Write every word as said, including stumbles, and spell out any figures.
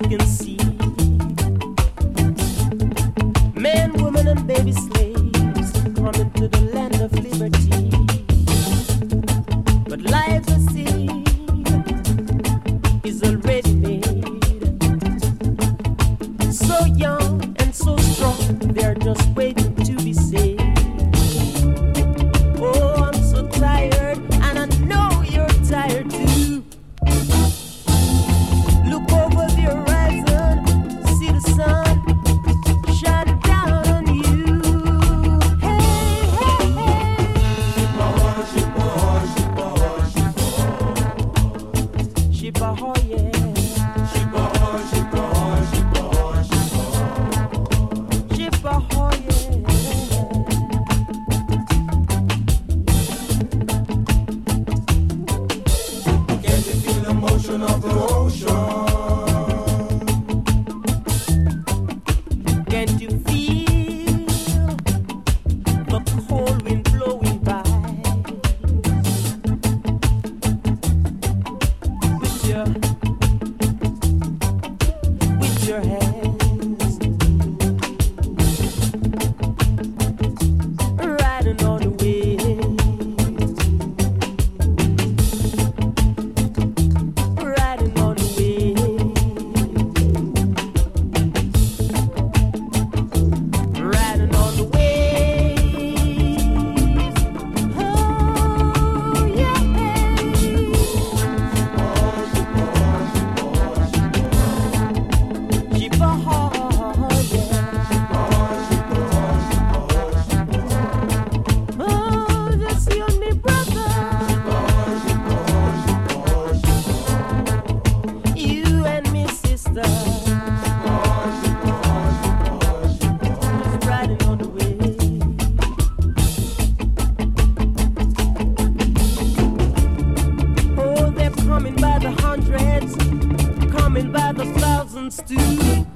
can see. Men, women, and baby slaves coming to the land of liberty. But life, I see, is already made. So young and so strong, they're just waiting to be saved. Oh, I'm so tired, and I know you're tired too. Look over the horizon, see the sun shining down on you. Hey, hey, hey. Shibaho, yeah. Shibaho, yeah. Can you feel the motion of the ocean? Can't you feel the cold wind blowing by? With your, with your hands, riding on the wind, riding on the wind, riding on the waves. Oh, yeah. Shibaho, yeah. Oh, that's you and me, brother. You and me, sister. Just riding on the wave. Oh, they're coming by the hundreds, coming by the thousands too.